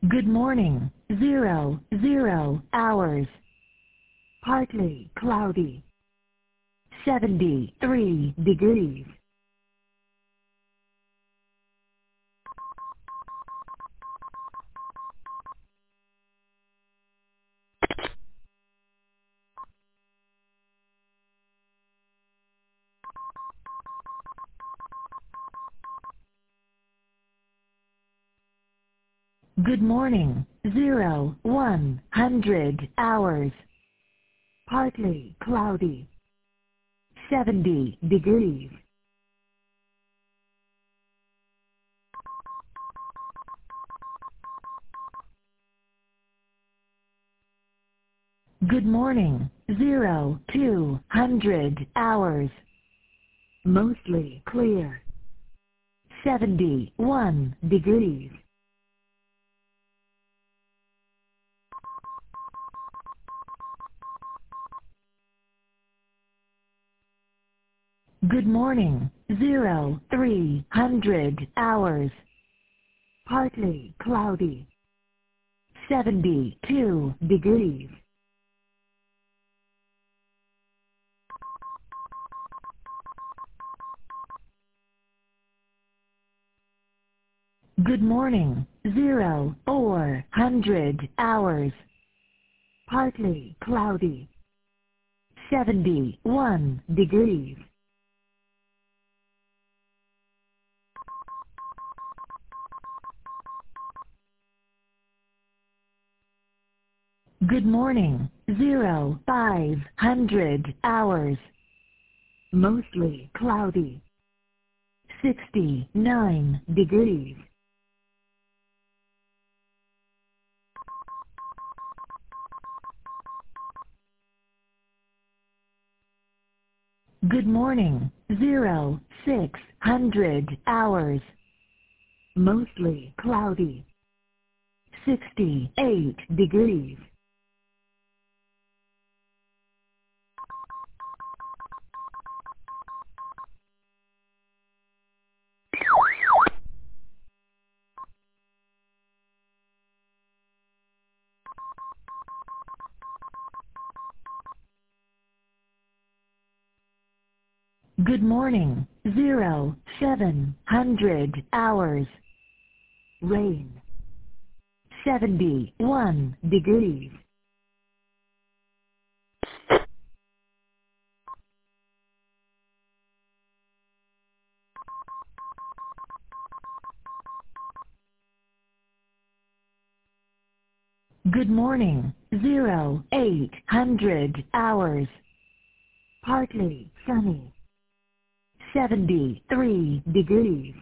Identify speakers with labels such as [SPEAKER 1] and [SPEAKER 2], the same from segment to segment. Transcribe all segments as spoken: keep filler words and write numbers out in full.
[SPEAKER 1] Good morning. Zero, zero hours. Partly cloudy. seventy-three degrees. Good morning. Zero, one hundred hours. Partly cloudy. seventy degrees. Good morning. Zero, two hundred hours. Mostly clear. seventy-one degrees. Good morning. Zero, three hundred hours. Partly cloudy. seventy-two degrees. Good morning. Zero, four hundred hours. Partly cloudy. seventy-one degrees. Good morning. Zero, five hundred hours. Mostly cloudy. sixty-nine degrees. Good morning. Zero, six hundred hours. Mostly cloudy. sixty-eight degrees. Good morning. Zero, seven hundred hours. Rain. seventy-one degrees. Good morning. Zero, eight hundred hours. Partly sunny. seventy-three degrees.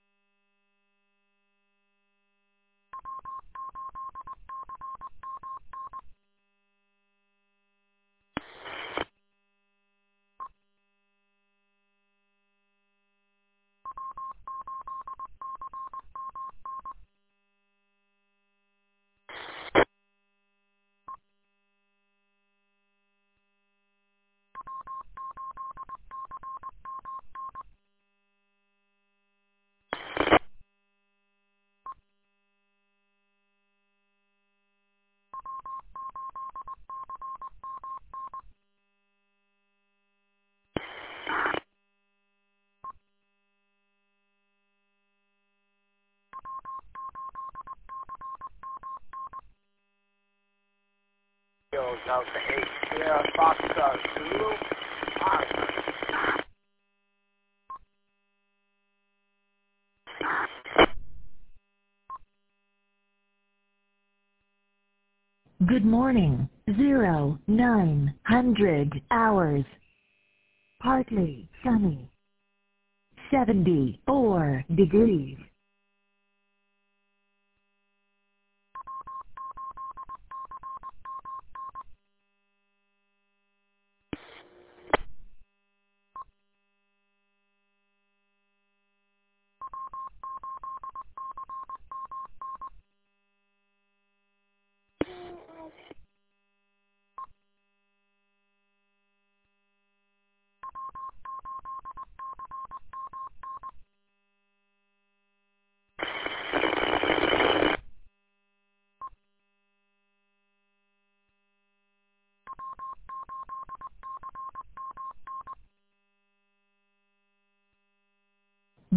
[SPEAKER 2] Delta eight Sierra Foxtrot Zulu.
[SPEAKER 1] Good morning. Zero, nine hundred hours. Partly sunny. seventy-four degrees.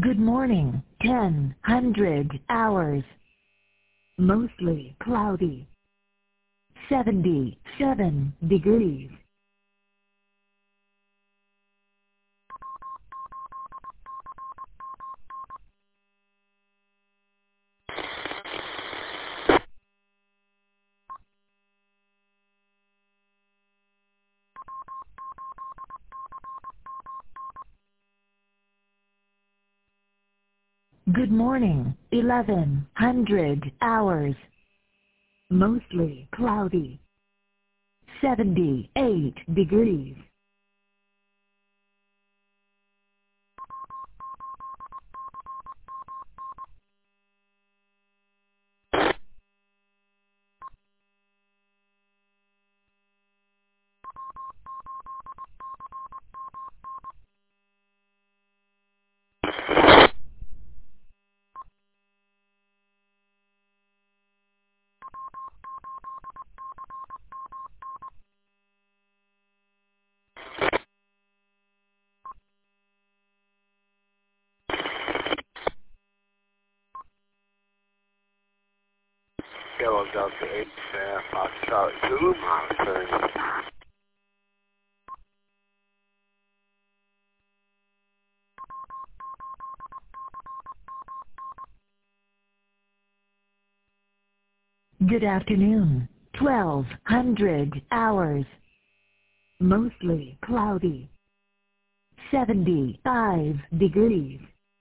[SPEAKER 1] Good morning, ten hundred hours. Mostly cloudy. seventy-seven degrees. Good morning, eleven hundred hours. Mostly cloudy. seventy-eight degrees.
[SPEAKER 2] Kilo Delta eight, uh, Foxtrot Zulu, monitoring.
[SPEAKER 1] Good afternoon, twelve hundred hours. Mostly cloudy. seventy-five degrees.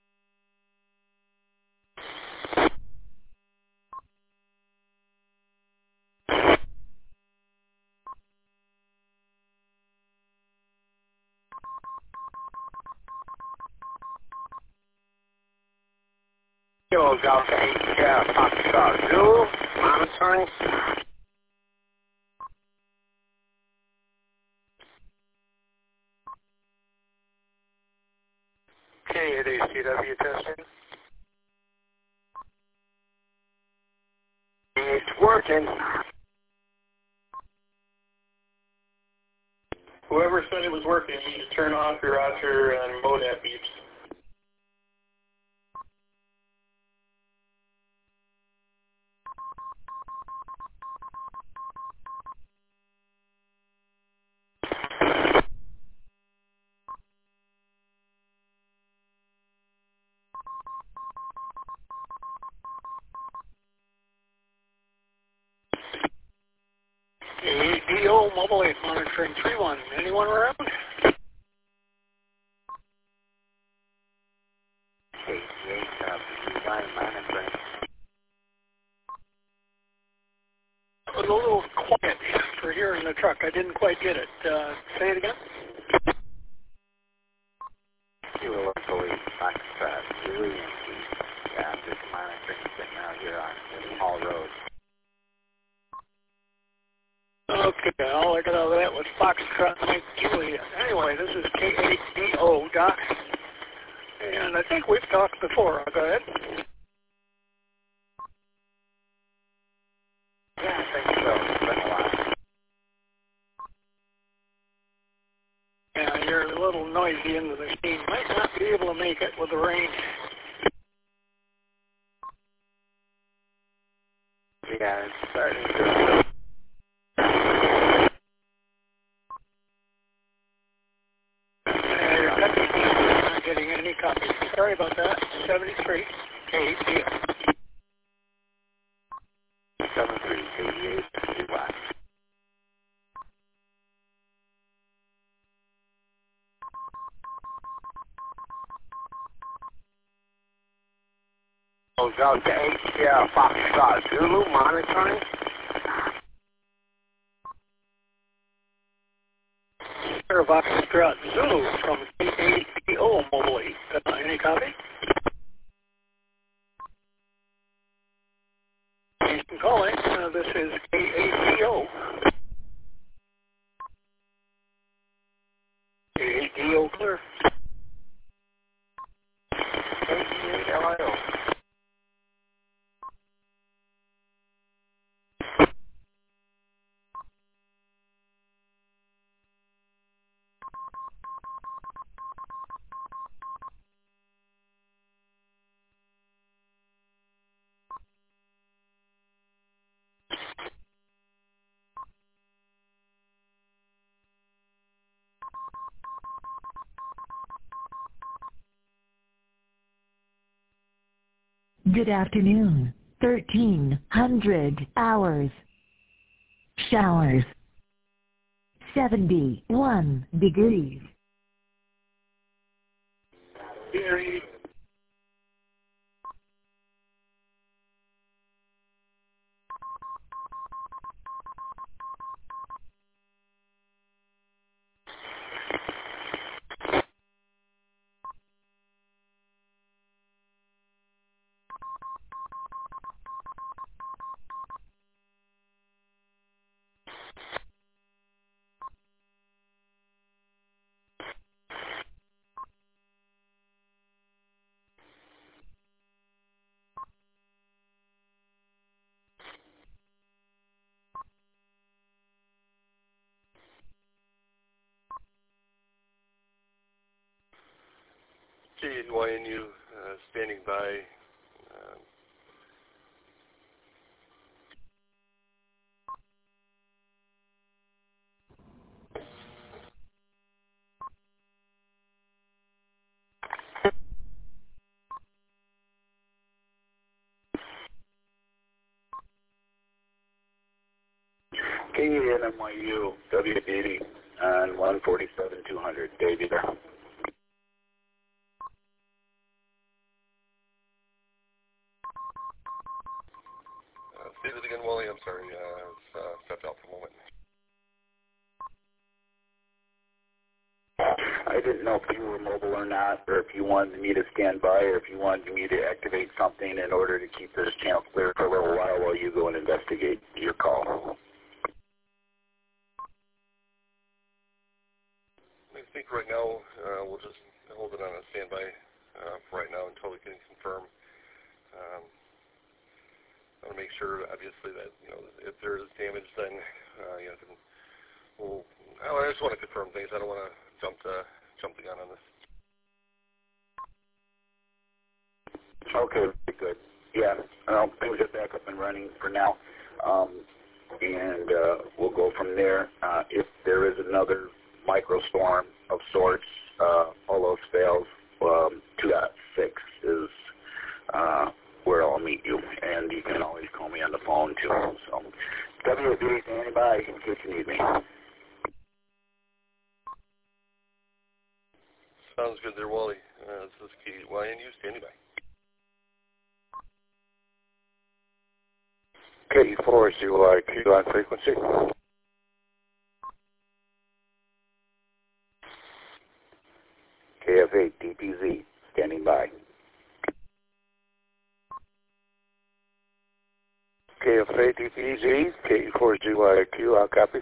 [SPEAKER 2] Kilo Delta eight, uh, Foxtrot Zulu, monitoring. K eight A C W testing. It's working.
[SPEAKER 3] Whoever said it was working, you need to turn off your roger and modem beeps. A D O Mobile eight monitoring three one. Anyone around?
[SPEAKER 2] K eight, uh, design monitoring.
[SPEAKER 3] It was a little quiet for here in the truck. I didn't quite get it. Uh, say it again?
[SPEAKER 2] Kilo Delta eight, Foxtrot Zulu, yeah, just monitoring signal here on Hall Road.
[SPEAKER 3] Okay, all I got out of that was Foxtrot Mike Juliet. Anyway, this is K eight D O, Doc. And I think we've talked before. Go ahead.
[SPEAKER 2] Yeah, I think so. It's been a while.
[SPEAKER 3] Yeah, you're a little noisy in the machine. Might not be able to make it with the rain.
[SPEAKER 2] Yeah, it's starting to...
[SPEAKER 3] Yeah, you're cutting. I'm not getting any copies. Sorry about that. seventy-three. K eight D O.
[SPEAKER 2] seven three eight eight one. Oh, Delta eight, yeah, Foxtrot Zulu, monitoring.
[SPEAKER 3] Foxtrot Zulu from K eight D O Mobile eight. Uh, any copy? Thanks for calling. Uh, this is K eight D O. K eight D O clear.
[SPEAKER 2] K eight L I O.
[SPEAKER 1] Good afternoon. thirteen hundred hours. Showers. seventy-one degrees.
[SPEAKER 3] Gary.
[SPEAKER 4] K Y N U uh, standing by. Um,
[SPEAKER 2] K N M Y U, W D D, on one forty-seven two hundred. Dave, you there?
[SPEAKER 4] uh, say that again, Wally. I'm sorry. Uh, it's uh, stepped out for a moment.
[SPEAKER 2] I didn't know if you were mobile or not, or if you wanted me to stand by, or if you wanted me to activate something in order to keep this channel clear for a little while while you go and investigate your call.
[SPEAKER 4] I think right now uh, we'll just hold it on a standby uh, for right now until we can confirm. Um, I want to make sure, obviously, that you know if there is damage, then uh, you know, then we'll. I just want to confirm things. I don't want to jump to jump the gun on this.
[SPEAKER 2] Okay, good. Yeah, well, things are back up and running for now, um, and uh, we'll go from there. Uh, if there is another microstorm of sorts, uh, all else fails, um, two point six is uh, where I'll meet you, and you can always call me on the phone too. So, W B, standing by in case you need me.
[SPEAKER 4] Sounds good there, Wally. Uh, this is K Y N U standing by.
[SPEAKER 5] K four zero Q on frequency.
[SPEAKER 2] K F eight D P Z, standing by.
[SPEAKER 5] K F eight D P Z, K four zero Q, I'll copy.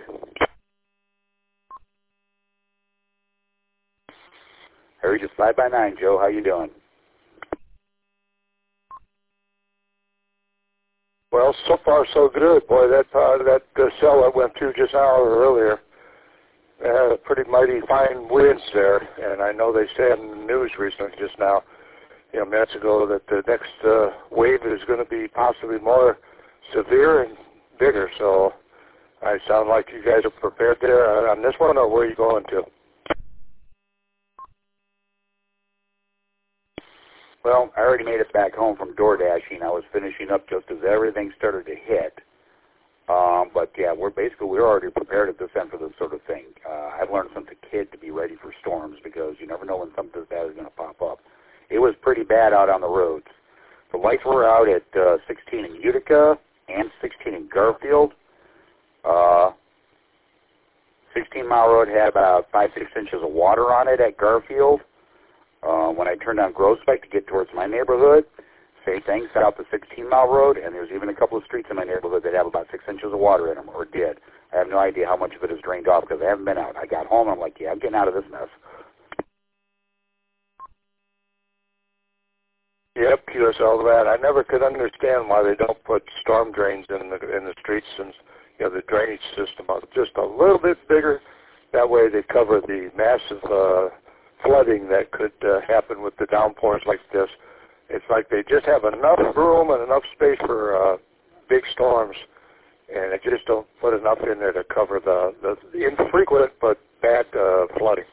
[SPEAKER 2] Harry, just five by nine, Joe. How you doing?
[SPEAKER 5] Well, so far so good. Boy, that uh, that uh, cell I went through just an hour earlier had a pretty mighty fine winds there, and I know they said in the news recently just now, you know, minutes ago, that the next uh, wave is going to be possibly more severe and bigger. So I sound like you guys are prepared there on this one, or where are you going to?
[SPEAKER 2] Well, I already made it back home from door dashing. I was finishing up just as everything started to hit. Um, but yeah, we're basically, we're already prepared at this end for this sort of thing. Uh, I've learned since a kid to be ready for storms because you never know when something this bad is going to pop up. It was pretty bad out on the roads. The lights were out at uh, sixteen in Utica and sixteen in Garfield. Uh, sixteen Mile Road had about five, six inches of water on it at Garfield. Uh, when I turned on Groesbeck to get towards my neighborhood, same thing, south of sixteen Mile Road, and there's even a couple of streets in my neighborhood that have about six inches of water in them, or did. I have no idea how much of it is drained off because I haven't been out. I got home, and I'm like, yeah, I'm getting out of this mess.
[SPEAKER 5] Yep, Q S L that. I never could understand why they don't put storm drains in the in the streets and you know the drainage system just a little bit bigger. That way they cover the massive uh, flooding that could uh, happen with the downpours like this. It's like they just have enough room and enough space for uh, big storms, and they just don't put enough in there to cover the, the, the infrequent but bad uh, flooding.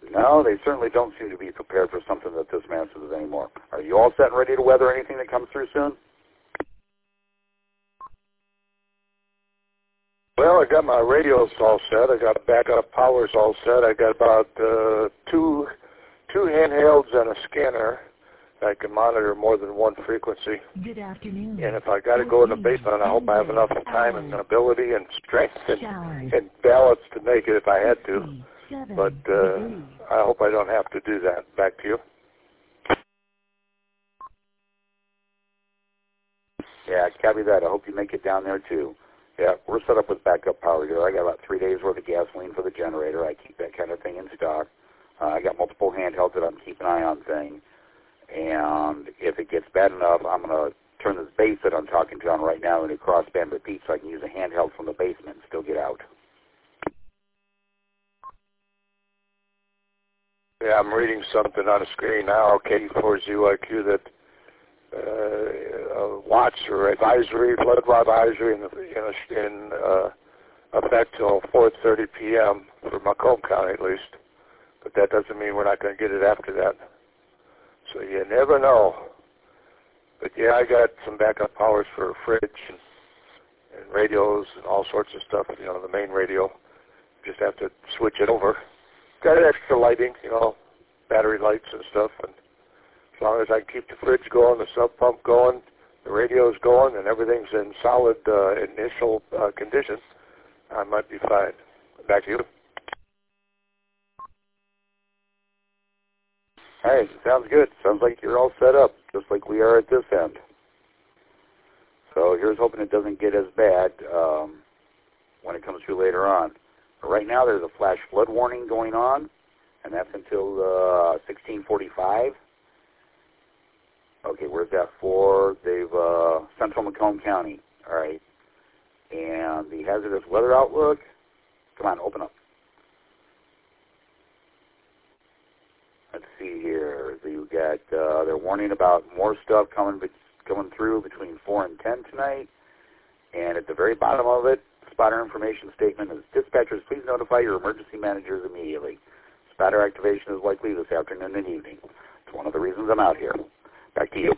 [SPEAKER 2] No, they certainly don't seem to be prepared for something that this massive is anymore. Are you all set and ready to weather anything that comes through soon?
[SPEAKER 5] Well, I got my radios all set. I got backup powers all set. I got about uh, two two handhelds and a scanner. I can monitor more than one frequency.
[SPEAKER 1] Good afternoon.
[SPEAKER 5] And if I got to go in the basement, I hope I have enough time and ability and strength and, and balance to make it if I had to. But uh, I hope I don't have to do that. Back to you.
[SPEAKER 2] Yeah, copy that. I hope you make it down there too. Yeah, we're set up with backup power here. I got about three days worth of gasoline for the generator. I keep that kind of thing in stock. Uh, I got multiple handhelds that I'm keeping an eye on thing. And if it gets bad enough, I'm going to turn this base that I'm talking to on right now into crossband repeat so I can use a handheld from the basement and still get out.
[SPEAKER 5] Yeah, I'm reading something on the screen now, K four Z Y Q, that uh, uh, watch or advisory, flood advisory in, in, in uh, effect till four thirty p m for Macomb County at least. But that doesn't mean we're not going to get it after that. So you never know. But yeah, I got some backup powers for a fridge and, and radios and all sorts of stuff, you know, the main radio. Just have to switch it over. Got extra lighting, you know, battery lights and stuff. And as long as I keep the fridge going, the sub pump going, the radio's going, and everything's in solid uh, initial uh, condition, I might be fine. Back to you.
[SPEAKER 2] Hey, sounds good. Sounds like you're all set up, just like we are at this end. So here's hoping it doesn't get as bad um, when it comes through later on. But right now there's a flash flood warning going on, and that's until uh, sixteen forty-five. Okay, where's that for? They've uh, Central Macomb County. All right. And the hazardous weather outlook, come on, open up. Let's see here. You got uh, they're warning about more stuff coming coming through between four and ten tonight. And at the very bottom of it, spotter information statement is dispatchers, please notify your emergency managers immediately. Spotter activation is likely this afternoon and evening. It's one of the reasons I'm out here. Back to you.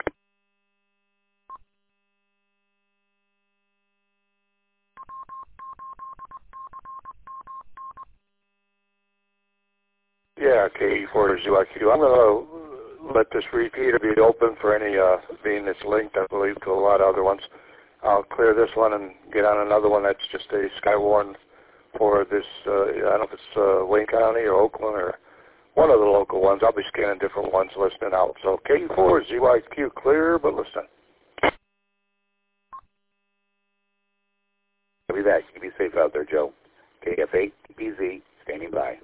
[SPEAKER 5] Yeah, K four Z Y Q. I'm going to let this repeater be open for any, uh, being it's linked, I believe, to a lot of other ones. I'll clear this one and get on another one that's just a Skywarn for this, uh, I don't know if it's uh, Wayne County or Oakland or one of the local ones. I'll be scanning different ones, listening out. So K four Z Y Q clear, but listen.
[SPEAKER 2] I'll be back. You be safe out there, Joe. K F eight P Z standing by.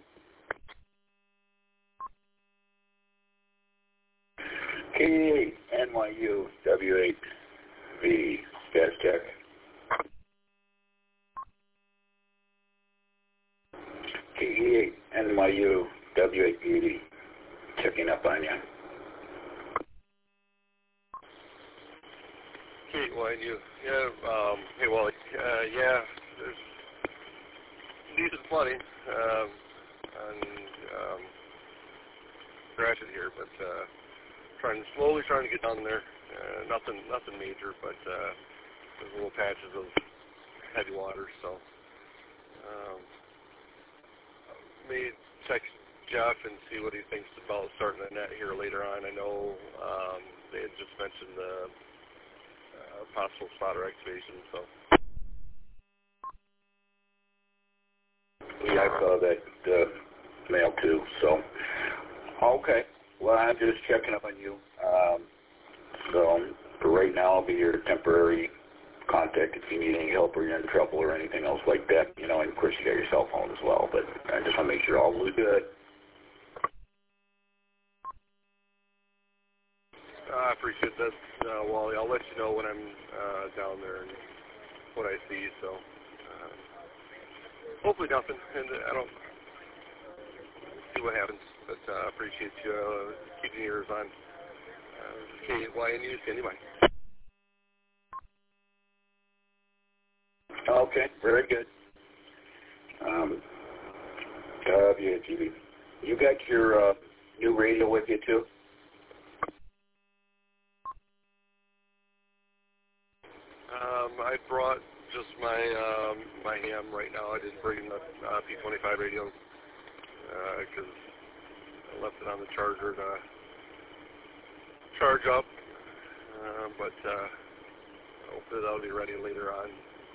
[SPEAKER 2] K eight N Y U W eight V status check. K eight N Y U W eight V D checking up on you.
[SPEAKER 4] K eight Y N U. Yeah, um, hey Wally. Uh, yeah, there's decent flooding um, on um, Gratiot here, but uh, trying slowly trying to get down there. Uh, nothing, nothing major, but uh, there's little patches of heavy water. So um, may text Jeff and see what he thinks about starting the net here later on. I know um, they had just mentioned the uh, possible spotter activation. So
[SPEAKER 2] yeah, I saw that uh, mail too. So okay. Well, I'm just checking up on you. Um, so for right now, I'll be your temporary contact if you need any help or you're in trouble or anything else like that. You know, and of course you got your cell phone as well. But I just want to make sure all is good.
[SPEAKER 4] uh, I appreciate that, uh, Wally. I'll let you know when I'm uh, down there and what I see. So uh, hopefully nothing, and I don't see what happens. But I uh, appreciate you uh, keeping your ears on. Uh, K Y N U, standing by.
[SPEAKER 2] Okay, very good. Um, W G B. You got your uh, new radio with you too?
[SPEAKER 4] Um, I brought just my um, my ham right now. I didn't bring the uh, P twenty-five radio because uh, I left it on the charger to charge up. Uh, but uh, hopefully that'll be ready later on.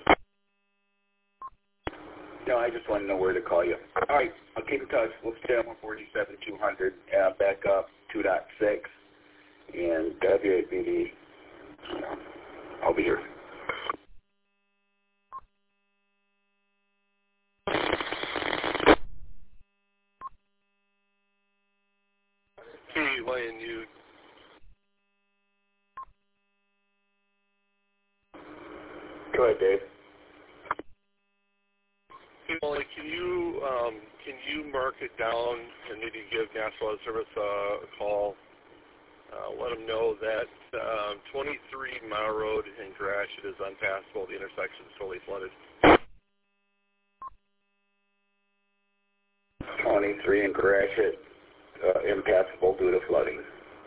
[SPEAKER 2] No, I just want to know where to call you. All right, I'll keep in touch. We'll stay on one forty-seven two hundred, uh, back up two point six, and W A B D. I'll be here.
[SPEAKER 4] K Y N U.
[SPEAKER 2] Go ahead, Dave.
[SPEAKER 4] Hey, Molly, can you um, can you mark it down and maybe give National Weather Service uh, a call? Uh, let them know that um, twenty-three Mile Road in Gratiot is unpassable. The intersection is totally flooded.
[SPEAKER 2] twenty-three in Gratiot, uh, impassable due to flooding.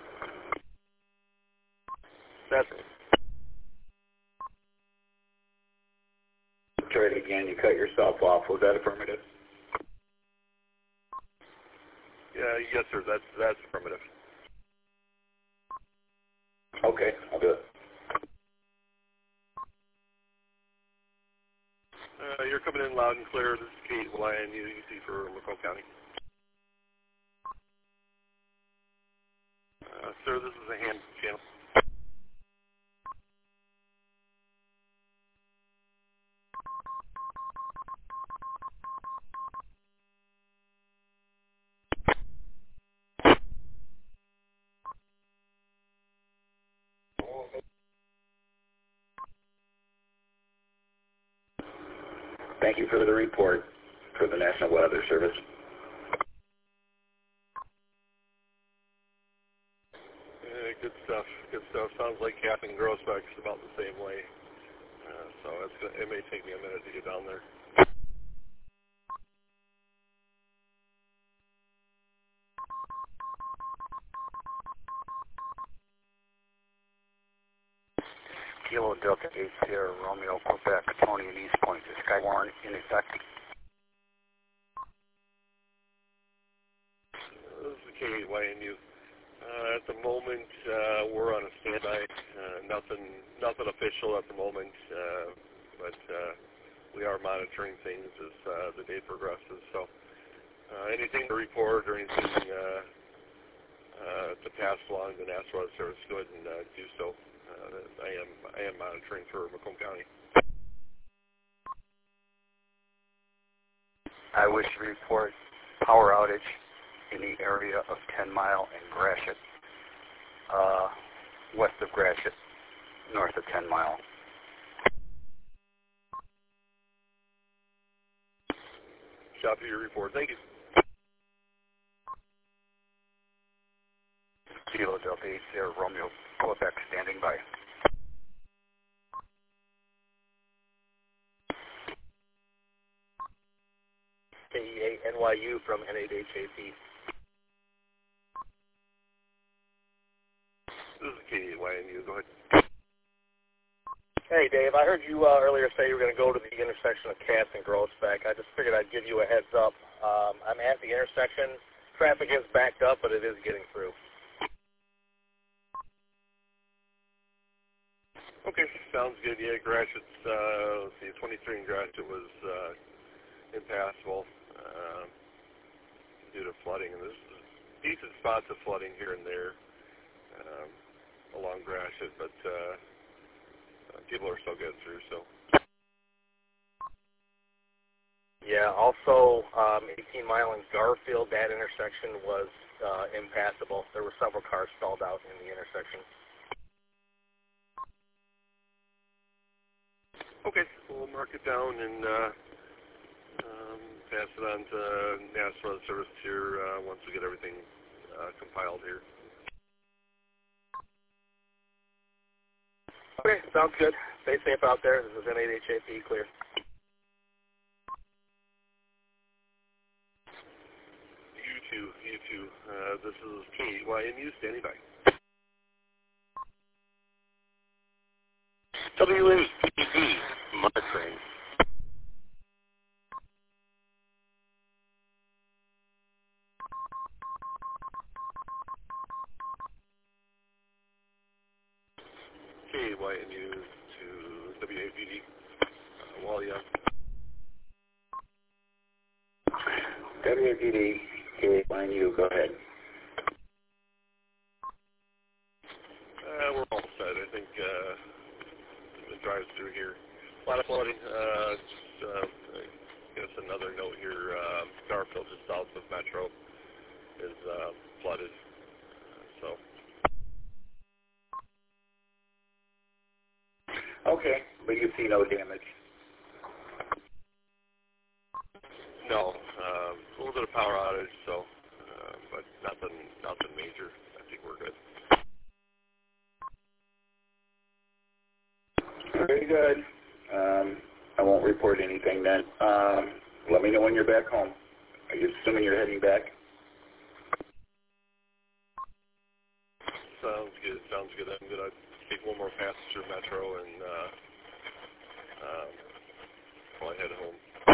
[SPEAKER 4] That's
[SPEAKER 2] Try it again. You cut yourself off. Was that affirmative?
[SPEAKER 4] yeah, yes, sir. That's that's affirmative.
[SPEAKER 2] Okay, I'll do it.
[SPEAKER 4] Uh, you're coming in loud and clear. This is Kate Lyon, U C for Macomb County. Uh, sir, this is a ham channel.
[SPEAKER 2] Thank you for the report for the National Weather Service.
[SPEAKER 4] Uh, good stuff. Good stuff. Sounds like Captain Grossbeck is about the same way. Uh, so it's gonna, it may take me a minute to get down there.
[SPEAKER 2] Kilo Delta eight Sierra Romeo Quebec Tony and East Point. Is Skywarn in effect?
[SPEAKER 4] This is K Y N U. Uh, at the moment, uh, we're on a standby. Uh, nothing, nothing official at the moment, uh, but uh, we are monitoring things as uh, the day progresses. So, uh, anything to report or anything uh, uh, to pass along the National Weather Service, go ahead and uh, do so. Uh, I am, I am monitoring for Macomb County.
[SPEAKER 2] I wish to report power outage in the area of ten Mile and Gratiot, uh, west of Gratiot, north of ten Mile.
[SPEAKER 4] Copy your report. Thank you.
[SPEAKER 2] Kilo Delta eight Sierra Romeo Quebec standing by.
[SPEAKER 6] K E A N Y U from N eight H A P.
[SPEAKER 4] This is K Y N U. Go ahead.
[SPEAKER 6] Hey, Dave, I heard you uh, earlier say you were going to go to the intersection of Cass and Grossbeck. I just figured I'd give you a heads up. Um, I'm at the intersection. Traffic is backed up, but it is getting through.
[SPEAKER 4] Okay, sounds good. Yeah, Gratiot's, uh, let's see, twenty-three in Gratiot was uh, impassable uh, due to flooding. And there's decent spots of flooding here and there um, along Gratiot, but uh, uh, people are still getting through, so.
[SPEAKER 6] Yeah, also um, eighteen Mile in Garfield, that intersection was uh, impassable. There were several cars stalled out in the intersection.
[SPEAKER 4] Okay, we'll mark it down and uh, um, pass it on to National Weather Service here uh, once we get everything uh, compiled here.
[SPEAKER 6] Okay, sounds good. Stay safe out there. This is N eight H A P, clear.
[SPEAKER 4] You too. two. Uh, this is K Y N U standing by.
[SPEAKER 7] W A D D monitoring.
[SPEAKER 4] K Y N U to W A D D. Uh, Walia.
[SPEAKER 2] W A D D, K Y N U, go ahead.
[SPEAKER 4] Uh, we're all set. I think uh, the drive through here. A lot of flooding. Uh, just, uh, I guess another note here. Uh, Garfield, just south of Metro, is uh, flooded. So.
[SPEAKER 2] Okay, but you see no damage.
[SPEAKER 4] No, um, a little bit of power outage, so, uh, but nothing, nothing major. I think we're good.
[SPEAKER 2] Very good. Um, I won't report anything then. Um, let me know when you're back home. Are you assuming you're heading back?
[SPEAKER 4] Sounds good. Sounds good. I'm gonna take one more pass through Metro and uh, um, probably head home.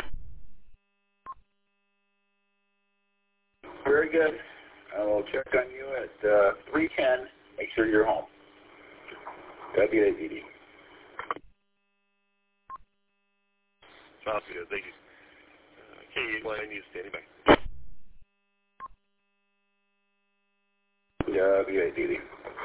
[SPEAKER 2] Very good. I will check on you at uh, three ten. Make sure you're home. W A D D.
[SPEAKER 4] Sounds good. Thank you. Uh, K Y N U standing by.
[SPEAKER 2] W A D D.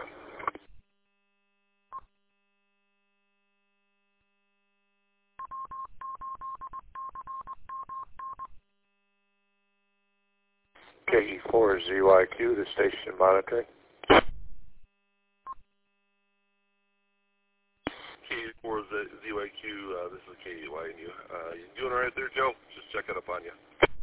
[SPEAKER 5] K E four Z Y Q, the station monitoring.
[SPEAKER 4] K E four Z Y Q, uh, this is K Y N U. Uh, you doing all right there, Joe? Just checking up on you.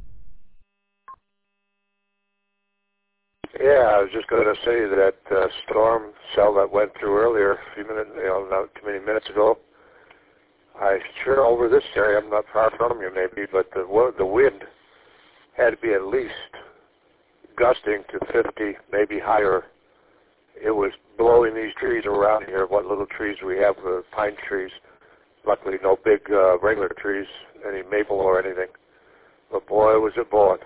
[SPEAKER 5] Yeah, I was just going to say that uh, storm cell that went through earlier, a few minutes, you know, not too many minutes ago. I sure over this area, I'm not far from you maybe, but the the wind had to be at least gusting to fifty, maybe higher. It was blowing these trees around here. What little trees we have, uh, pine trees. Luckily, no big uh, regular trees, any maple or anything. But boy, was it blowing.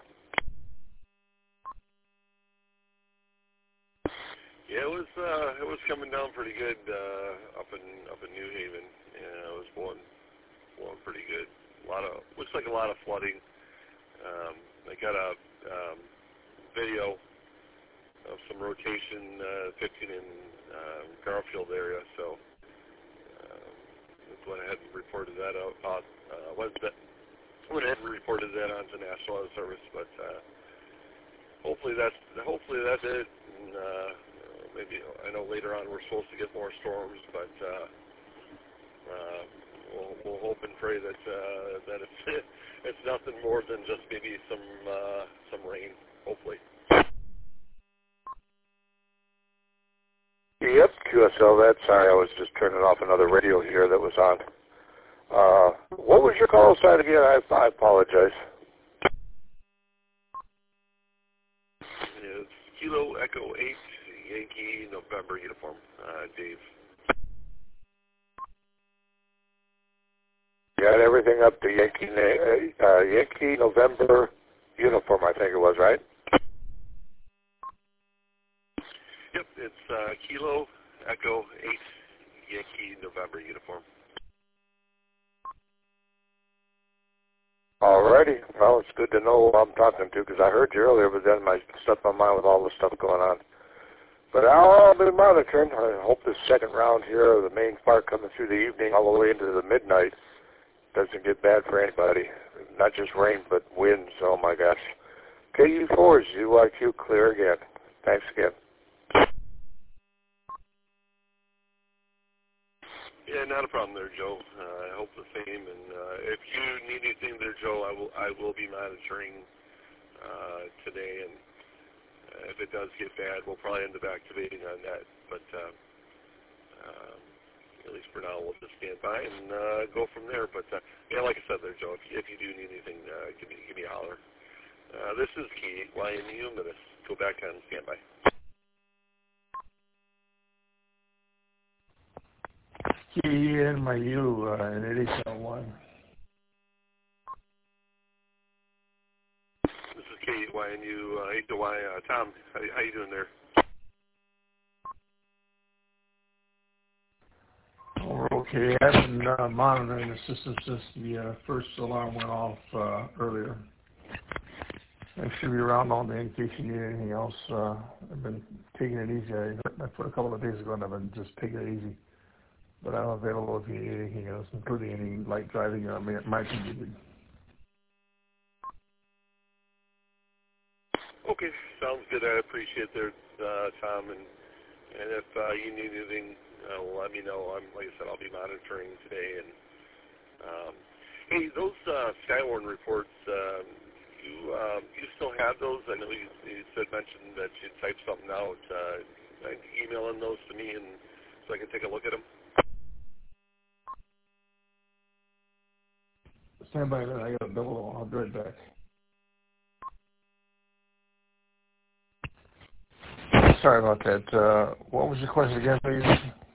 [SPEAKER 4] Yeah, it was uh, it was coming down pretty good uh, up in up in New Haven. Yeah, it was blowing blowing pretty good. A lot of looks like a lot of flooding. Um, I got a um, video of some rotation uh, fixing in uh, Garfield area, so uh, went ahead and reported that out. Uh, went, that, went ahead and reported that onto National Weather Service, but uh, hopefully that's hopefully that's it. And, uh, maybe I know later on we're supposed to get more storms, but uh, uh, we'll, we'll hope and pray that uh, that it's it's nothing more than just maybe some uh, some rain. Hopefully.
[SPEAKER 5] Yep, Q S L, that. Sorry, I was just turning off another radio here that was on. Uh, what was your call sign again? I, I apologize.
[SPEAKER 4] It's Kilo Echo eight, Yankee November uniform, uh, Dave.
[SPEAKER 5] Got everything up to Yankee, uh, Yankee November uniform, I think it was, right?
[SPEAKER 4] Yep, it's uh, Kilo Echo eight, Yankee November uniform.
[SPEAKER 5] Alrighty. Well, it's good to know who I'm talking to because I heard you earlier, but then I slipped my mind with all the stuff going on. But I'll be monitoring. I hope this second round here, the main part coming through the evening all the way into the midnight, doesn't get bad for anybody. Not just rain, but winds. Oh, my gosh. K U four Z Y Q clear again. Thanks again.
[SPEAKER 4] Yeah, not a problem there, Joe. Uh, I hope the same. And uh, if you need anything there, Joe, I will I will be monitoring uh, today. And uh, if it does get bad, we'll probably end up activating on that. But uh, uh, at least for now, we'll just stand by and uh, go from there. But uh, yeah, like I said there, Joe, if, if you do need anything, uh, give me give me a holler. Uh, this is K Y N U Minutes. go back on standby.
[SPEAKER 8] K E N Y U uh, in eighty-seven one.
[SPEAKER 4] This is K E Y N U, uh, eight to Y. Uh, Tom, how, how you doing there?
[SPEAKER 8] We're okay. I've been uh, monitoring the system since the uh, first alarm went off uh, earlier. I should be around all day in case you need anything else. Uh, I've been taking it easy. I hurt my foot a couple of days ago and I've been just taking it easy. But I'm available if you need anything else, including any light driving uh, might be needed.
[SPEAKER 4] Okay, sounds good. I appreciate that, uh, Tom. And, and if uh, you need anything, uh, let me know. I'm, like I said, I'll be monitoring today. And um, hey, those uh, Skywarn reports, um, you um, you still have those? I know you, you said mentioned that you typed something out. Uh, emailing those to me, and so I can take a look at them.
[SPEAKER 8] Stand by there. I got a double. I'll be right back. Sorry about that. Uh, what was your question again, please?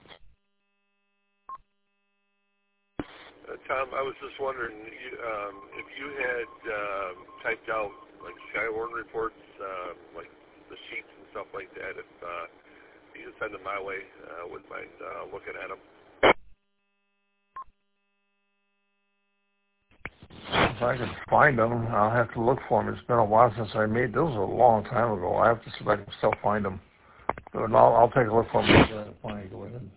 [SPEAKER 4] Uh, Tom, I was just wondering you, um, if you had um, typed out like Skywarn reports, um, like the sheets and stuff like that. If uh, you could send them my way, uh, wouldn't mind uh, looking at them.
[SPEAKER 8] If I can find them, I'll have to look for them. It's been a while since I made those. A long time ago. I have to see if I can still find them. But I'll, I'll take a look for them. Fine, go ahead.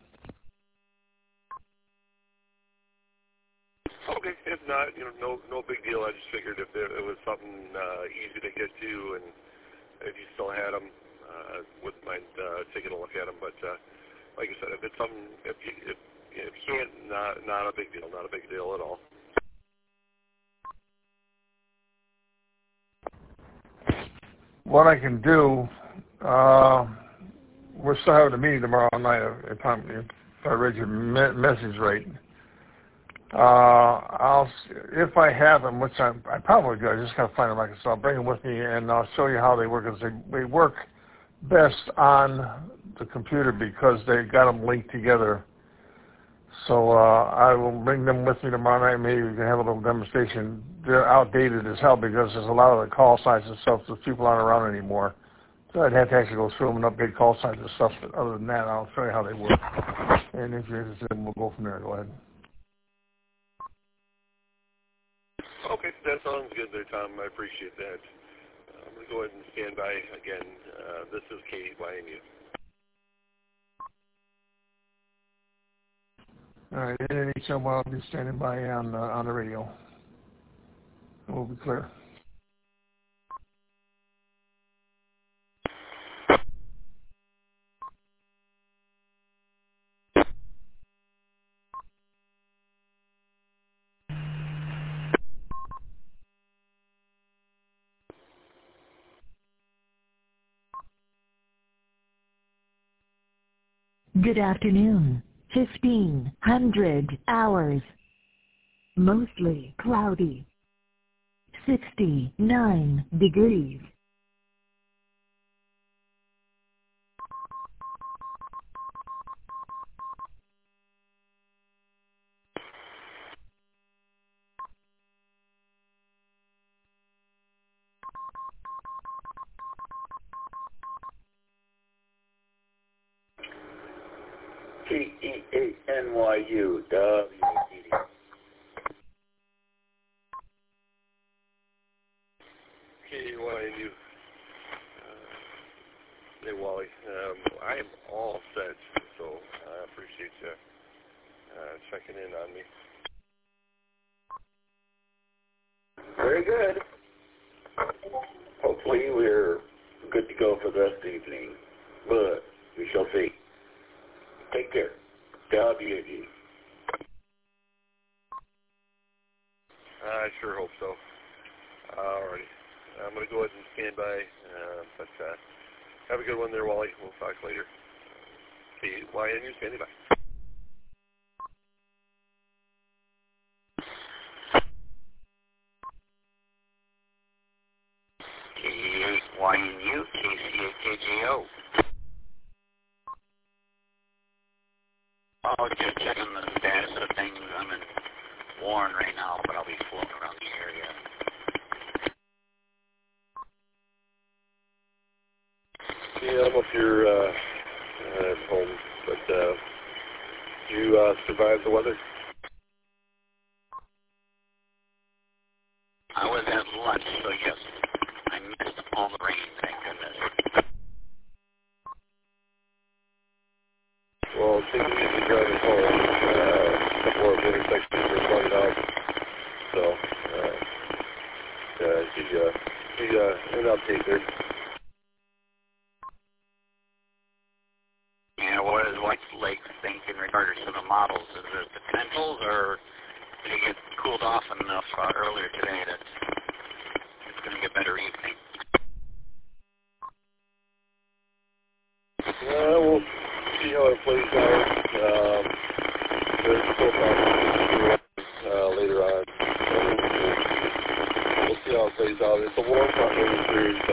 [SPEAKER 4] Okay, if not, you know, no, no big deal. I just figured if there, it was something uh, easy to get to, and if you still had them, uh, wouldn't mind uh, taking a look at them. But uh, like I said, if it's something, if you if, if you can't, not not a big deal, not a big deal at all.
[SPEAKER 8] What I can do, uh, we're still having a meeting tomorrow night. If, I'm, if I read your me- message right, uh, I'll if I have them, which I, I probably do. I just gotta find them. Like so, I'll bring them with me, and I'll show you how they work. Because they, they work best on the computer because they got them linked together. So uh, I will bring them with me tomorrow night. Maybe we can have a little demonstration. They're outdated as hell because there's a lot of the call signs and stuff that people aren't around anymore. So I'd have to actually go through them and update call signs and stuff. But other than that, I'll show you how they work. And if you're interested, we'll go from there. Go ahead.
[SPEAKER 4] Okay, that sounds good there, Tom. I appreciate that. Uh, I'm going to go ahead and stand by again. Uh, this is K E Y N U.
[SPEAKER 8] All right, in any while, I'll be standing by on uh, on the radio. We'll be clear.
[SPEAKER 1] Good afternoon. fifteen hundred hours. Mostly cloudy. sixty-nine degrees.
[SPEAKER 2] K E A N Y U, W E D.
[SPEAKER 4] K E Y N U. Uh, hey, Wally. Um, I am all set, so I appreciate you uh, checking in on me.
[SPEAKER 2] Very good. Hopefully we're good to go for this evening, but we shall see. Take care. W E D.
[SPEAKER 4] I sure hope so. Alrighty. I'm going to go ahead and stand by, uh, but uh, have a good one there, Wally. We'll talk later. K E Y N U, standing by.
[SPEAKER 7] K E Y N U, K G O. Oh, just checking the status of things. I'm in Warren right now, but I'll be floating around the area.
[SPEAKER 4] Yeah, I don't know if you're uh, at home, but uh, did you uh, survive the weather?
[SPEAKER 7] I was at lunch, so yes, I missed all the rain, thank goodness.
[SPEAKER 4] Well, take it easy driving home. Uh, a couple of intersections were flooded out, so uh, uh, give you, give you uh, an update there.
[SPEAKER 7] Yeah, what is White Lake think in regards to the models? Is there potentials, or did it get cooled off enough uh, earlier today that it's going to get better evening?
[SPEAKER 4] Yeah, we'll see how it plays out. Um, there's still problems uh, later on. So we'll see how it plays out. It's a warm front moving through, so.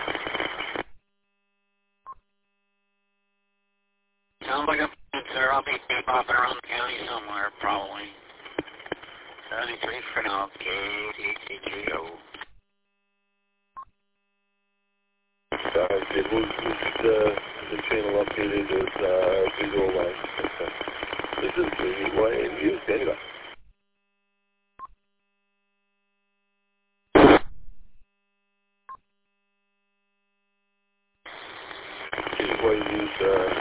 [SPEAKER 7] Sounds like a sir. I'll be bopping around the county somewhere, probably. seventy-three for now, K H G O.
[SPEAKER 4] Uh, okay, we'll, we'll keep the, the channel updated as uh, we go along. This is the Wayne News. Anyway. This is Wayne News. Uh,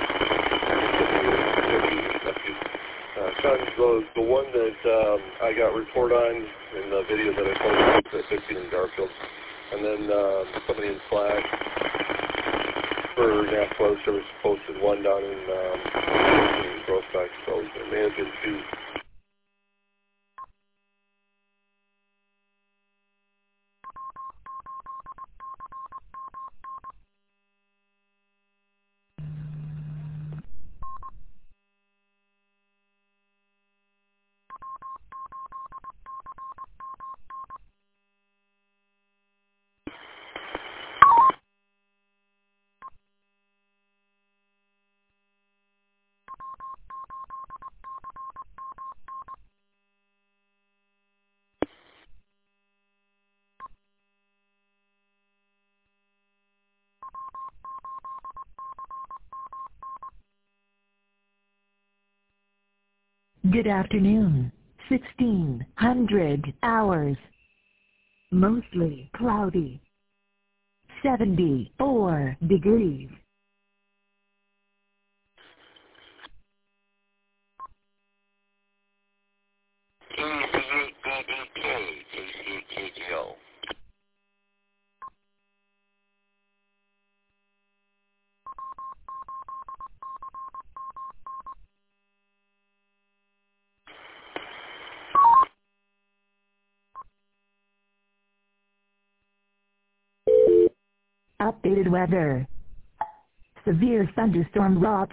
[SPEAKER 4] uh, Sean, the, the one that um, I got report on in the video that I posted at fifteen in Garfield, and then uh, somebody in Slack for National Weather Service posted one down in um, Groesbeck, so it may have been two.
[SPEAKER 1] Good afternoon. sixteen hundred hours. Mostly cloudy. seventy-four degrees.
[SPEAKER 7] K C eight B D K, K C eight K G O.
[SPEAKER 1] Updated weather. Severe thunderstorm watch.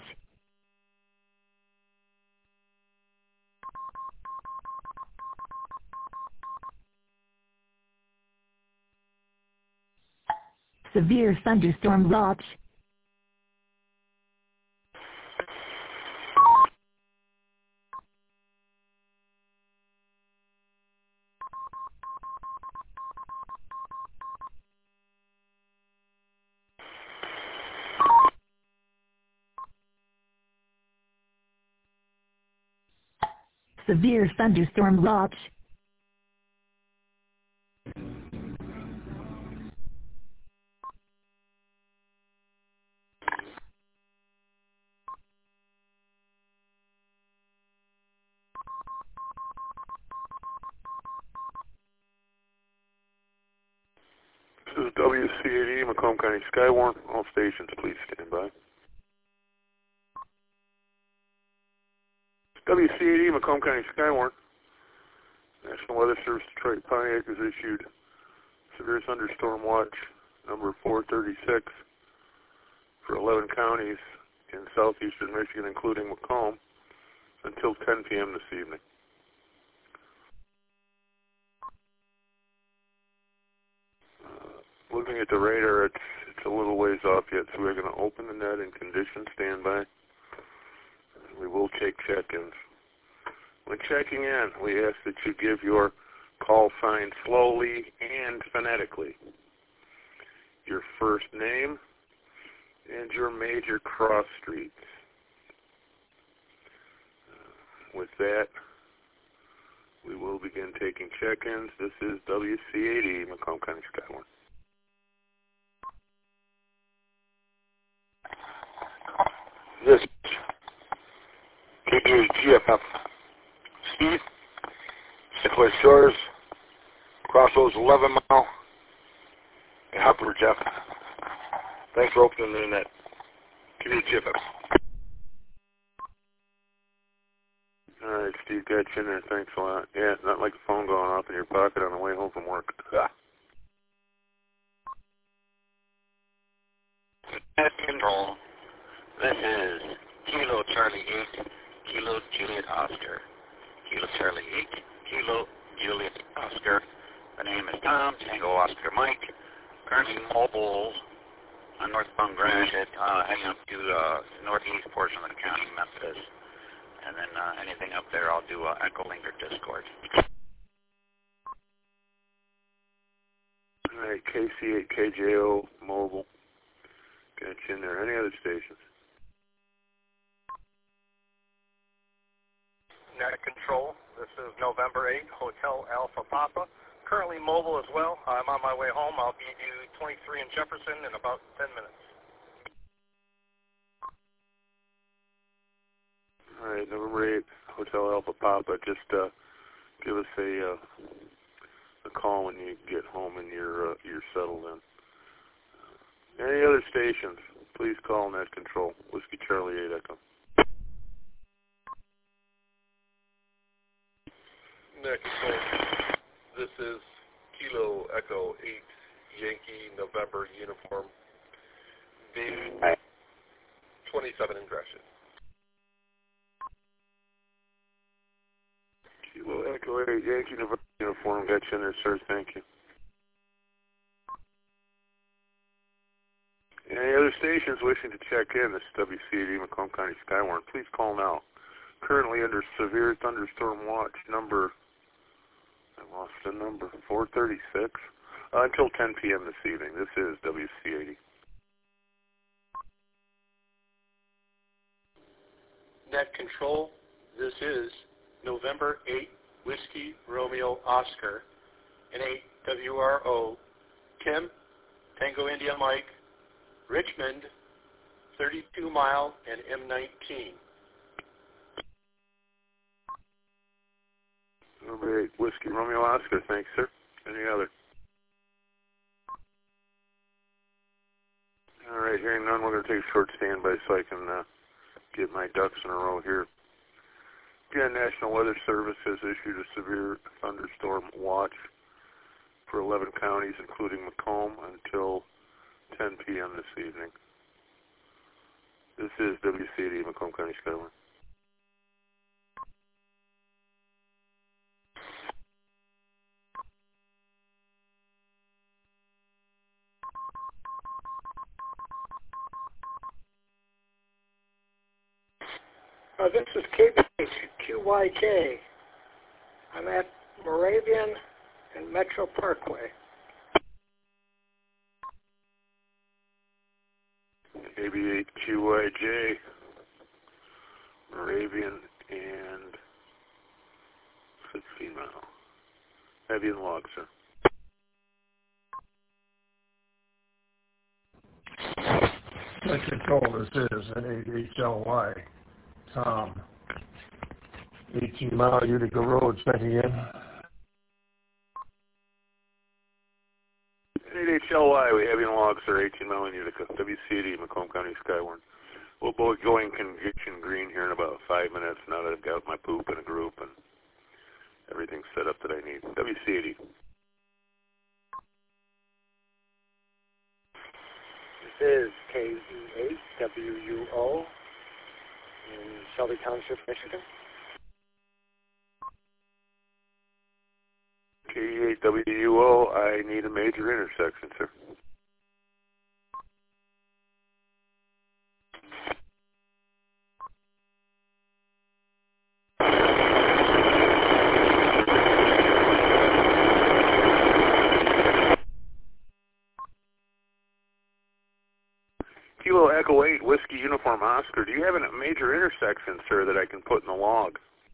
[SPEAKER 1] Severe thunderstorm watch. Severe thunderstorm watch.
[SPEAKER 9] This is W C eight E, Macomb County Skywarn. All stations, please stand by. W C eight E, Macomb County Skywarn. National Weather Service Detroit Pontiac has issued severe thunderstorm watch number four thirty-six for eleven counties in southeastern Michigan, including Macomb, until ten p m this evening. Uh, looking at the radar, it's, it's It's a little ways off yet, so we're going to open the net in condition standby. We will take check-ins. When checking in, we ask that you give your call sign slowly and phonetically. Your first name and your major cross streets. Uh, with that, we will begin taking check-ins. This is W C eighty, Macomb County Skywarn.
[SPEAKER 5] This K B A G F F. Steve, Sinclair Shores, Crossroads eleven mile, and Hopper, Jeff. Thanks for opening the net. K B A G F F.
[SPEAKER 9] All right, Steve, got you in there. Thanks a lot. Yeah, not like a phone going off in your pocket on the way home from work.
[SPEAKER 7] Net control. This is Kilo Charlie eight, Kilo Juliet Oscar. Kilo Charlie eight, Kilo Juliet Oscar. The name is Tom, Tango Oscar Mike. Currently mobile on northbound Gratiot, uh, heading up to the uh, northeast portion of the county, Memphis. And then uh, anything up there, I'll do uh, Echo Link or Discord.
[SPEAKER 9] All right, K C eight K J O mobile. Got you in there. Any other stations?
[SPEAKER 6] Net control. This is November eighth, Hotel Alpha Papa. Currently mobile as well. I'm on my way home. I'll be due twenty-three in Jefferson in about ten minutes.
[SPEAKER 9] All right, November eighth, Hotel Alpha Papa. Just uh, give us a uh, a call when you get home and you're uh, you're settled in. Any other stations? Please call Net Control. Whiskey Charlie eight Echo.
[SPEAKER 4] Net Control. This is Kilo Echo eight Yankee November uniform. Dave twenty-seven in Gratiot.
[SPEAKER 9] Kilo Echo eight Yankee November uniform. Got you in there, sir. Thank you. Any other stations wishing to check in? This is W C A D Macomb County Skywarn. Please call now. Currently under severe thunderstorm watch number, I lost the number, four thirty-six, uh, until ten p m this evening. This is W C eighty.
[SPEAKER 10] Net Control, this is November eighth, Whiskey Romeo Oscar, and eight W R O, Tim, Tango India Mike, Richmond, thirty-two mile, and M nineteen.
[SPEAKER 9] Number eight, Whiskey Romeo Oscar. Thanks, sir. Any other? All right, hearing none, we're going to take a short standby so I can uh, get my ducks in a row here. Again, National Weather Service has issued a severe thunderstorm watch for eleven counties, including Macomb, until ten p m this evening. This is W C A D Macomb County Skywarn.
[SPEAKER 3] Uh, this is K B H Q Y K. I'm at Moravian and Metro Parkway.
[SPEAKER 9] K B eight Q Y J, Moravian, and sixteen mile. Heavy and log, sir.
[SPEAKER 8] Net Control, this is an eight H L Y. Tom, eighteen mile Utica Road, checking in.
[SPEAKER 9] eight H L Y, we have you in log, sir, eighteen mile in Utica, W C A D, Macomb County Skywarn. We'll both go in condition green here in about five minutes now that I've got my poop in a group and everything's set up that I need. W C A D.
[SPEAKER 11] This is K E eight W U O in Shelby Township, Michigan.
[SPEAKER 9] K E eight W U O, I need a major intersection, sir. Oscar, do you have a major intersection, sir, that I can put in the log?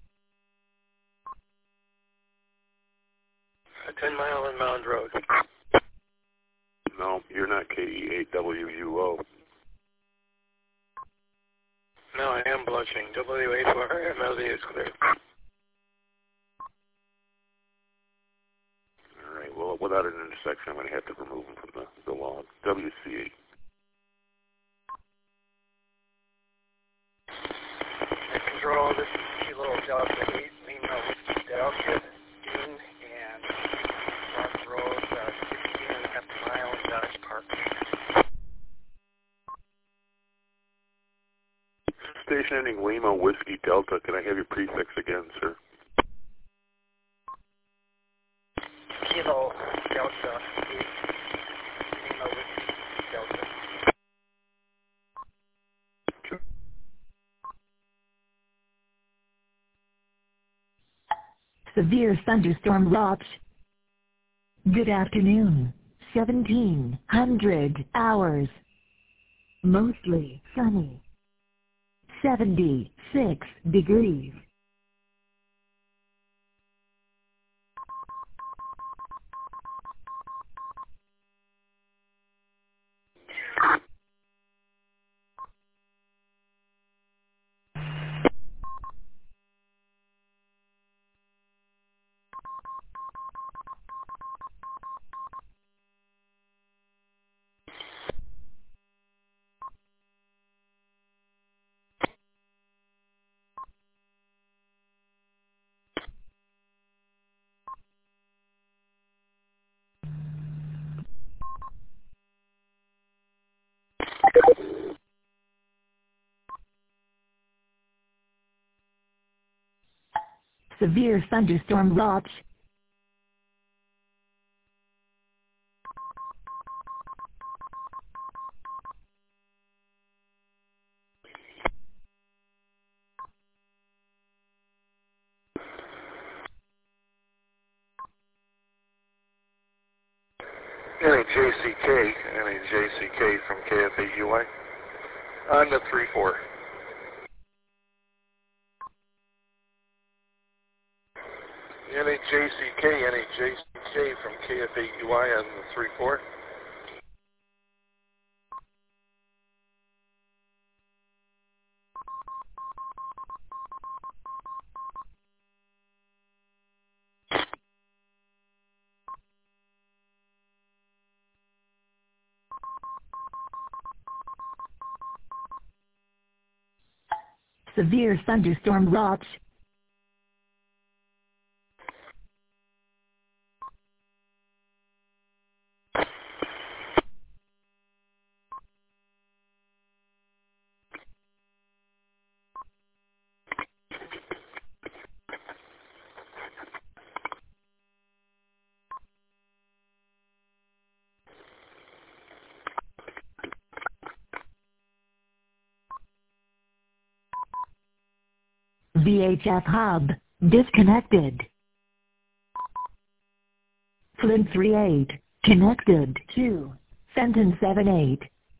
[SPEAKER 10] A ten mile inbound road.
[SPEAKER 9] No, you're not K E eight W U O.
[SPEAKER 10] No, I am blushing. W A four M L D is clear.
[SPEAKER 9] All right, well, without an intersection, I'm going to have to remove them from the, the log. W C eight.
[SPEAKER 10] Control, this is Kilo Delta eight, Lima Whiskey Delta, Dean, and North Road, uh, sixteen and a half mile in Dodge Park.
[SPEAKER 9] Station ending Lima Whiskey Delta. Can I have your prefix again, sir?
[SPEAKER 10] Kilo Delta eight, Lima Whiskey Delta.
[SPEAKER 1] Severe thunderstorm watch. Good afternoon. seventeen hundred hours. Mostly sunny. seventy-six degrees. Severe thunderstorm watch.
[SPEAKER 12] N A J C K, N A J C K from K F eight U I. On to three four. N A J C K, N A J C K from K F eight U I on the three four.
[SPEAKER 1] Severe thunderstorm watch. V H F hub disconnected. Flint three eight connected to Fenton seven eight.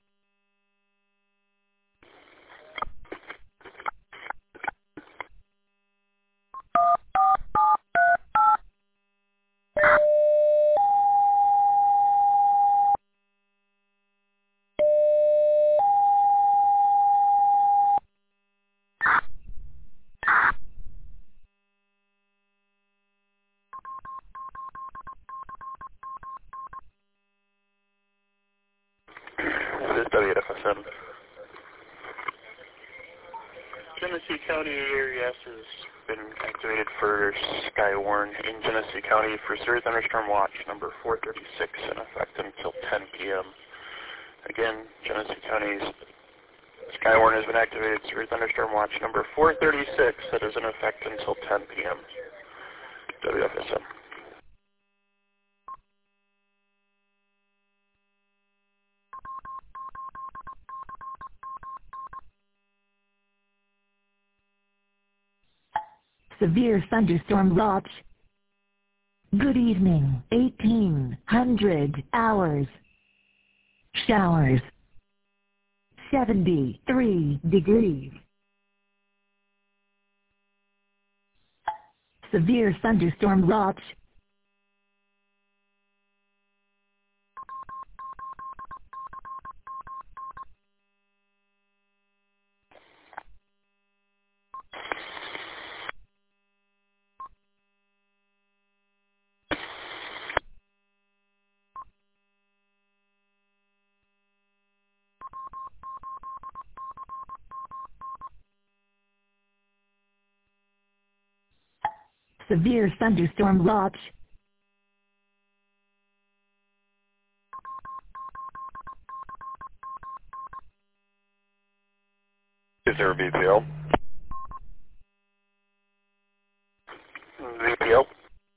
[SPEAKER 12] This is W F S M.
[SPEAKER 13] Genesee County A R E S has been activated for Skywarn in Genesee County for severe thunderstorm watch number four thirty-six in effect until ten p m Again, Genesee County's Skywarn has been activated severe thunderstorm watch number four thirty-six that is in effect until ten p m W F S M.
[SPEAKER 1] Severe thunderstorm watch. Good evening. eighteen hundred hours. Showers. seventy-three degrees. Severe thunderstorm watch. Severe thunderstorm watch.
[SPEAKER 12] Is there a V P L? V P L?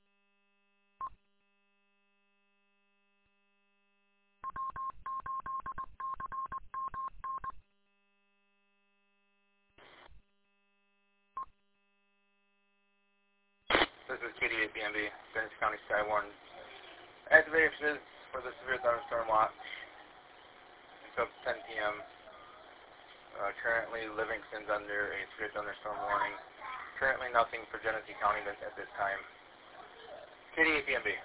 [SPEAKER 14] This is K D eight B M B, Genesee County Skywarn. Activation is for the severe thunderstorm watch until ten P M Uh, currently, Livingston's under a severe thunderstorm warning. Currently, nothing for Genesee County at this time. K D eight B M B.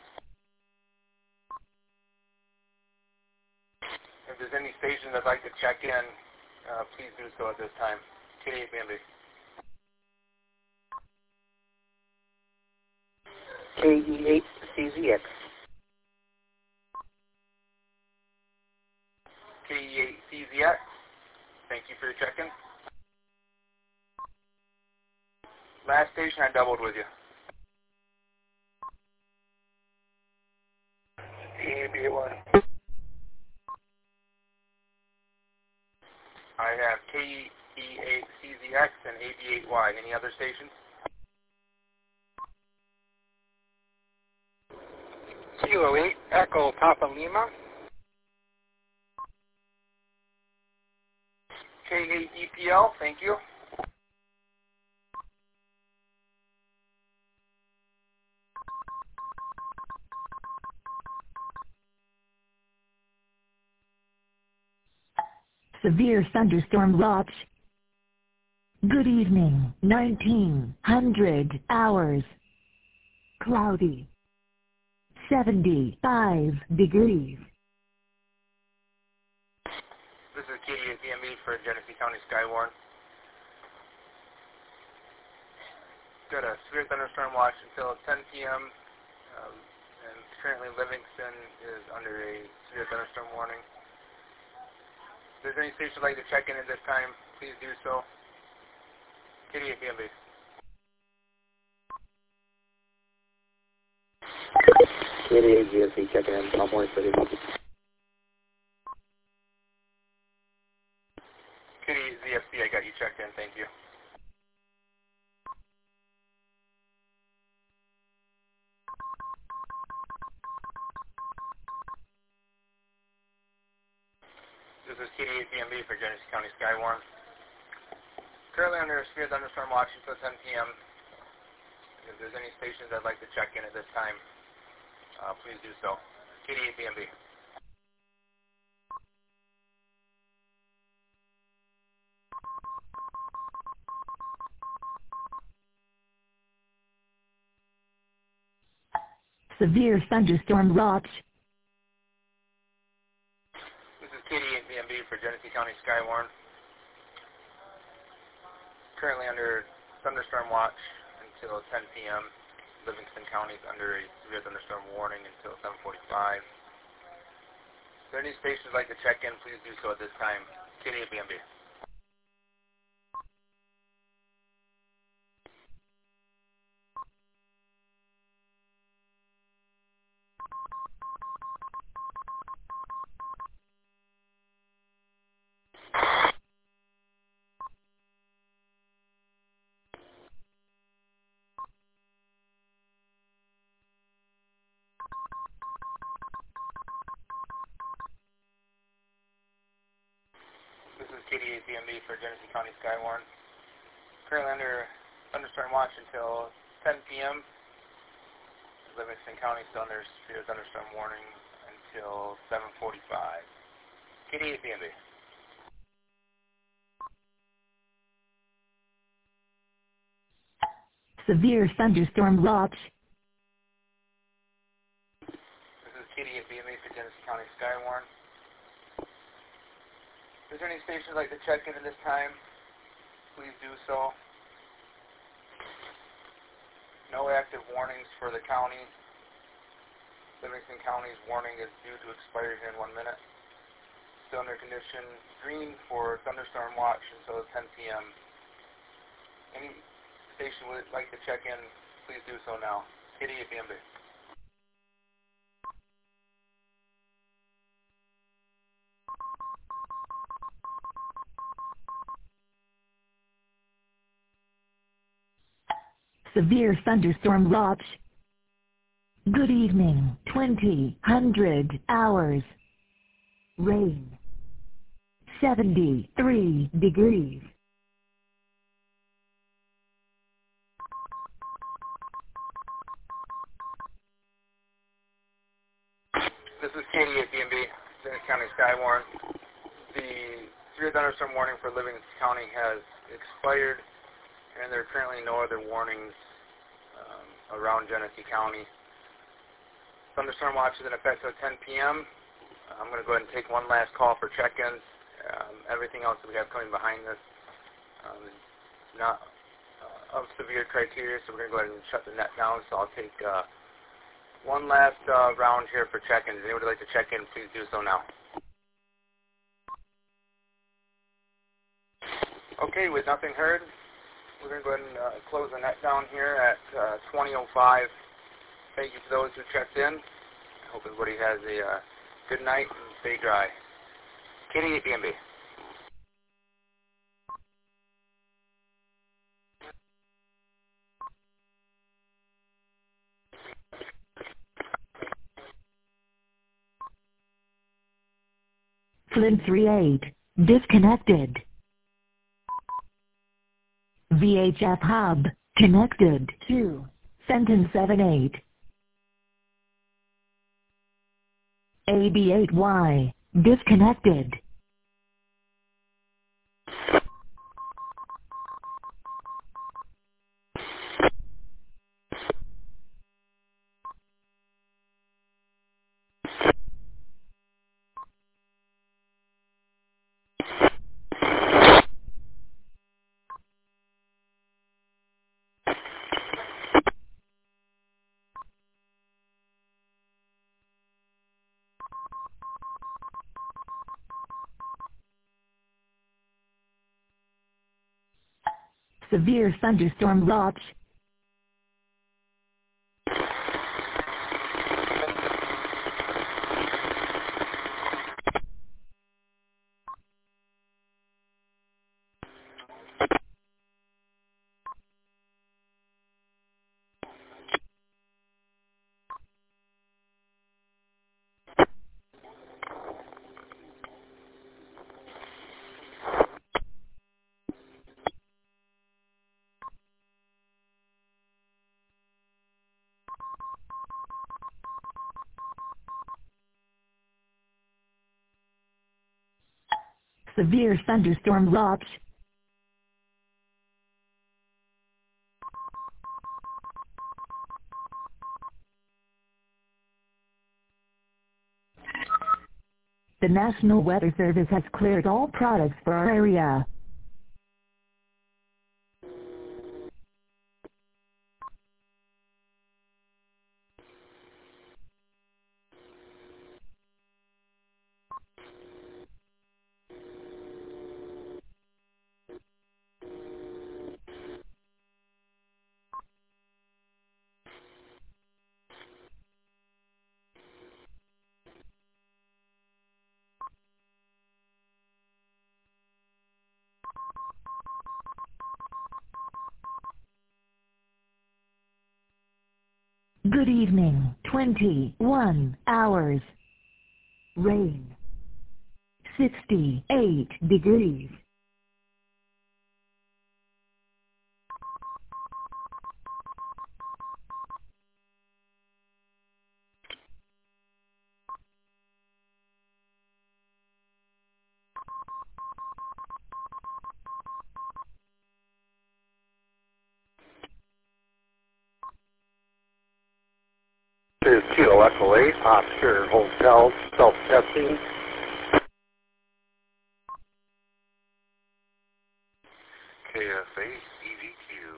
[SPEAKER 14] If there's any stations that'd like to check in, uh, please do so at this time. K D eight B M B.
[SPEAKER 11] K E eight C Z X.
[SPEAKER 14] K E eight C Z X. Thank you for your check-in. Last station, I doubled with you.
[SPEAKER 11] A B one.
[SPEAKER 14] I have K E eight C Z X and A B eight Y. Any other stations?
[SPEAKER 15] Kilo eight, Echo Papa Lima.
[SPEAKER 14] K eight E P L, thank you.
[SPEAKER 1] Severe thunderstorm watch. Good evening, nineteen hundred hours. Cloudy. seventy-five degrees.
[SPEAKER 14] This is K D eight B M B for Genesee County Skywarn. Got a severe thunderstorm watch until ten P M Um, and currently Livingston is under a severe thunderstorm warning. If there's any station you'd like to check in at this time, please do so. K D eight B M B.
[SPEAKER 11] K D eight G S C checking in, Palmore City.
[SPEAKER 14] K D eight Z F C, I got you checked in, thank you. This is K D eight B M B for Genesee County Skywarn. Currently under a severe thunderstorm watch until ten P M If there's any stations I'd like to check in at this time, uh, please do so. K D eight B M B.
[SPEAKER 1] Severe thunderstorm watch.
[SPEAKER 14] This is K D eight B M B for Genesee County Skywarn. Currently under thunderstorm watch until ten P M Livingston County is under a severe thunderstorm warning until seven forty-five. If there are any stations you'd like to check in, please do so at this time. K D eight B M B. This is K D eight B M B for Genesee County Skywarn. Currently under thunderstorm watch until ten P M Livingston County is under severe thunderstorm warning until seven forty-five. K D eight B M B.
[SPEAKER 1] Severe thunderstorm watch.
[SPEAKER 14] This is Katie at B M A for Genesee County Skywarn. Is there any station you'd like to check in at this time? Please do so. No active warnings for the county. Livingston County's warning is due to expire here in one minute. Still under condition green for thunderstorm watch until ten p m Any station would like to check in, please do so now. Katie at B M B.
[SPEAKER 1] Severe thunderstorm watch. Good evening. twenty hundred hours. Rain. seventy-three degrees.
[SPEAKER 14] This is Katie at B M B, Genesee County Skywarn. The severe thunderstorm warning for Livingston County has expired, and there are currently no other warnings um, around Genesee County. Thunderstorm watch is in effect until ten p m I'm going to go ahead and take one last call for check-ins. Um, everything else that we have coming behind this um, is not uh, of severe criteria, so we're going to go ahead and shut the net down. So I'll take uh, one last uh, round here for check-ins. If anybody would like to check in, please do so now. Okay, with nothing heard, we're going to go ahead and uh, close the net down here at uh, twenty oh five. Thank you for those who checked in. I hope everybody has a uh, good night and stay dry. Katie at B M B.
[SPEAKER 1] Flint three eight. Disconnected. V H F hub. Connected to Fenton seven eight. A B eight Y. Disconnected. Severe thunderstorm watch. Severe thunderstorm watch. The National Weather Service has cleared all products for our area. Good evening. twenty-one hours. Rain. sixty-eight degrees.
[SPEAKER 11] This is Kilo Echo eight, Oscar Hotel, self-testing.
[SPEAKER 12] K F eight, E V Q.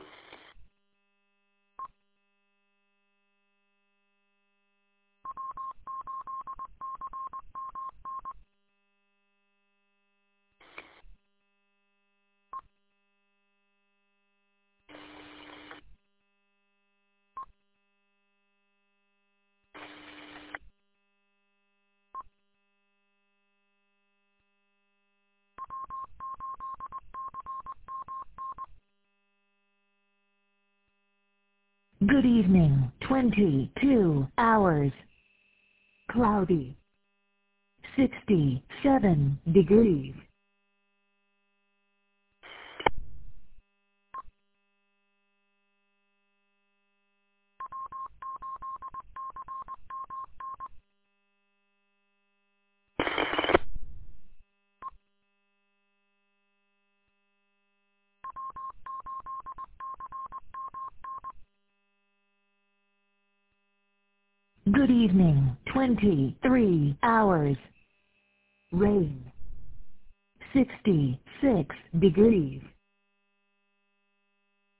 [SPEAKER 1] Good evening, twenty-two hours. Cloudy. sixty-seven degrees. Good evening, twenty-three hours. Rain. sixty-six degrees.